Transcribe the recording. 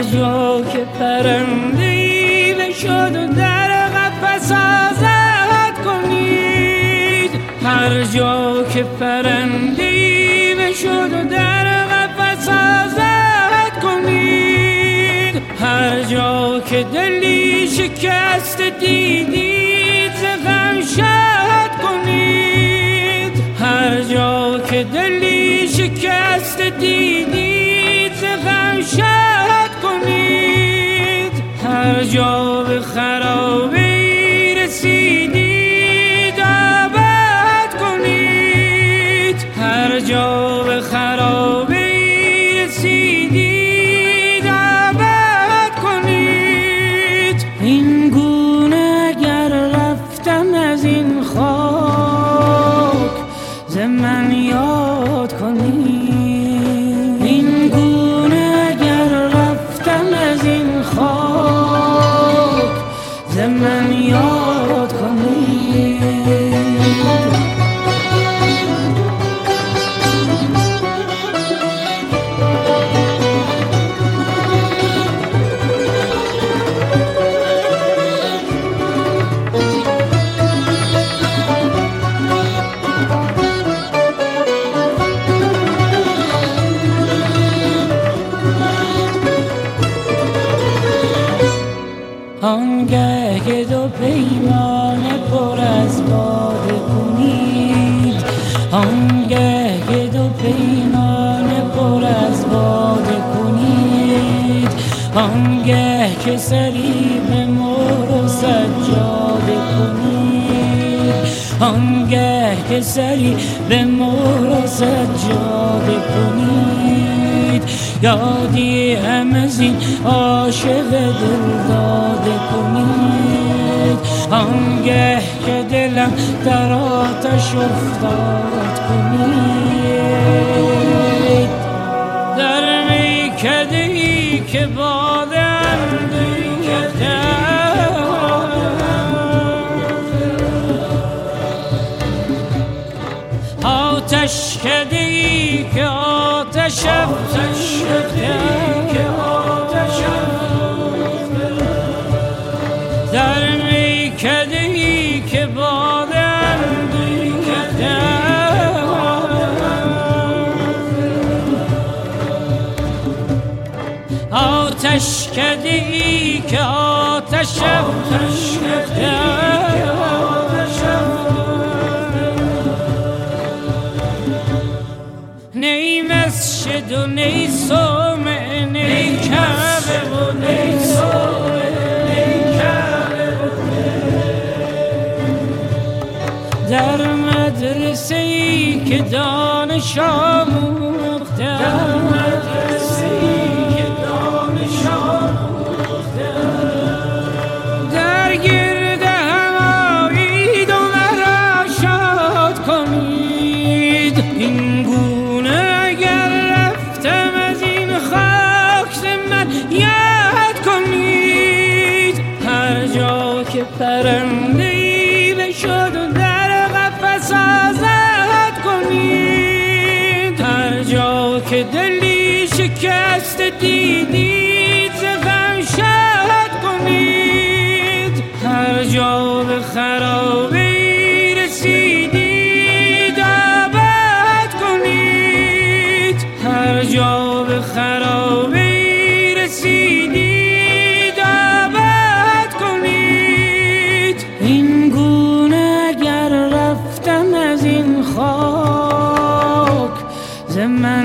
جا که پرنده‌ای بشد و در قفس آزاد کنید، هر جا که پرنده‌ای بشد و در قفس آزاد کنید، هر جا که دلی شکست دیدید ز غم شاد کنید، هر جا که دلی شکست دیدید ز غم شاد کنید، هر جا به خرابی رسیدید آباد کنید، هر جا به خرابی رسیدید آباد کنید. این گونه اگر رفتم از این خاک ز من یاد کنید، این گونه اگر رفتم از این خاک ز من یاد کنید. آنگه که دو پیمانه پر از باده کنید، آنگه که دو پیمانه پر از باده کنید، آنگه که سری به مهر و سجاده کنید، آنگه که سری به مهر و سجاده کنید، یادی هم از این عاشق دل داده کنید، آنگه که دلم در آتش افتاد کنید، در میکده‌ای که باده اندوده، آتش کده‌ای که آتش افروخته، در میکده‌ای که باده اندوده، آتش کده‌ای که آتش افروخته، نی مسجد و نی صومعه، نی کعبه و نی صومعه، نی کعبه و در مدرسه‌ای که دانش آموخته، در مدرسه‌ای که دانش آموخته، در گرد هم آیید و مرا شاد کنید. این گونه اگر رفتم از این خاک ز من یاد کنید، هر جا که پرنده‌ای بشد و در قفس آزاد کنید، هر جا که دلی شکست دیدید ز غم شاد کنید، هر جا به خرابی رسیدید آباد کنید، هر جا به خرابی رسیدید آباد کنید. این گونه اگر رفتم از این خاک ز من